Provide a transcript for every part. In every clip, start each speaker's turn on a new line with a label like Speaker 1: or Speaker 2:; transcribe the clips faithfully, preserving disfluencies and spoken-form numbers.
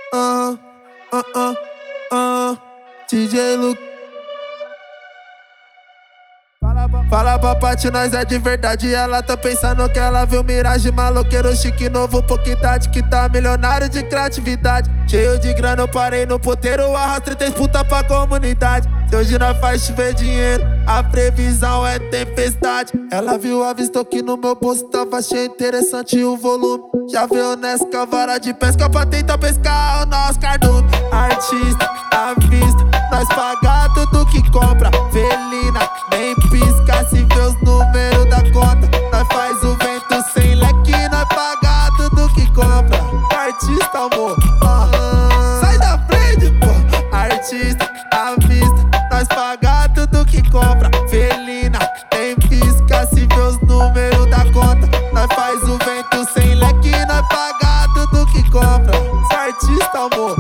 Speaker 1: ah, ah, ah, ah, D J Luke. Fala pra Paty, nós é de verdade. Ela tá pensando que ela viu miragem. Maloqueiro chique novo, pouquidade. Que tá milionário de criatividade. Cheio de grana, eu parei no puteiro. Arrasta três puta pra comunidade. Se hoje nós faz chover dinheiro, a previsão é tempestade. Ela viu, avistou que no meu bolso tava achei interessante o volume. Já veio nessa vara de pesca pra tentar pescar o nosso cardume. Artista, à vista, nós paga tudo que compra. Felina, nem pisca se vê os números da conta. Nós faz o vento sem leque, nós paga tudo que compra. Artista, amor, uh, sai da frente, pô. Artista, à vista, nós paga tudo que compra. Felina, nem pisca se vê os números da conta. Nós faz o vento sem leque, nós paga tudo que compra. Artista, amor,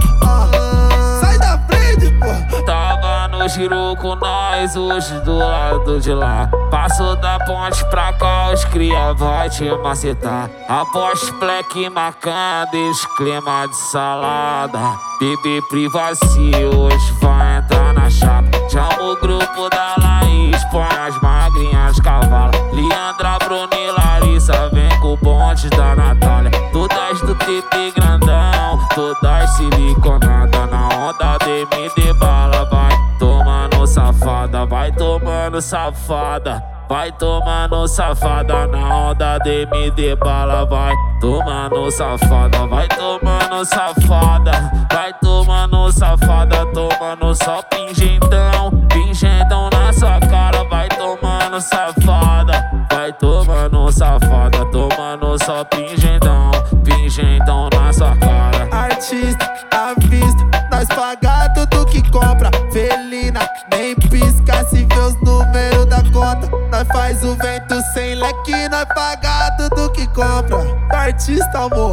Speaker 1: uh, sai da frente, pô.
Speaker 2: Tava no giro com nós, hoje do lado de lá. Passo da ponte pra cá, os cria vai te macetar. Aposto black marcando, esse clima de salada. Bebê privacy, hoje vai entrar na chapa. Chama o grupo da Laís, põe as magrinhas cavalas. Leandra, Bruno e Larissa, vem com o bonde da Natália. Todas do T P grandão, todas siliconadas. Na onda de M D bala, vai tomando safada, vai tomando safada. Vai tomando safada na onda de M D bala, vai tomando safada, vai tomando safada, vai tomando safada, tomando só pingentão, pingentão na sua cara, vai tomando safada, vai tomando safada, tomando só pingentão, pingentão na sua cara.
Speaker 1: Artista, à vista, nós paga tudo que compra. Felina, nem pisca se vê os números da conta. Nós faz o vento sem leque, nós paga tudo que compra. Artista, amor,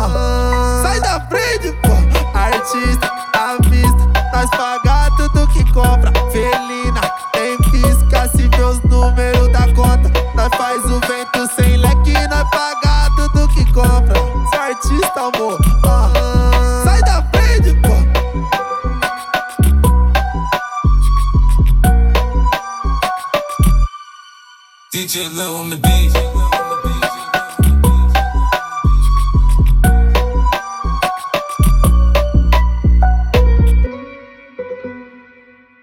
Speaker 1: uh, sai da frente, pô. Artista, à vista, nós paga tudo que compra. Felina, nem pisca se vê os números da conta. Nós faz o vento sem leque, nós paga tudo que compra. Artista, amor, uh, sai da frente, pô.
Speaker 3: D J Lil on the beat.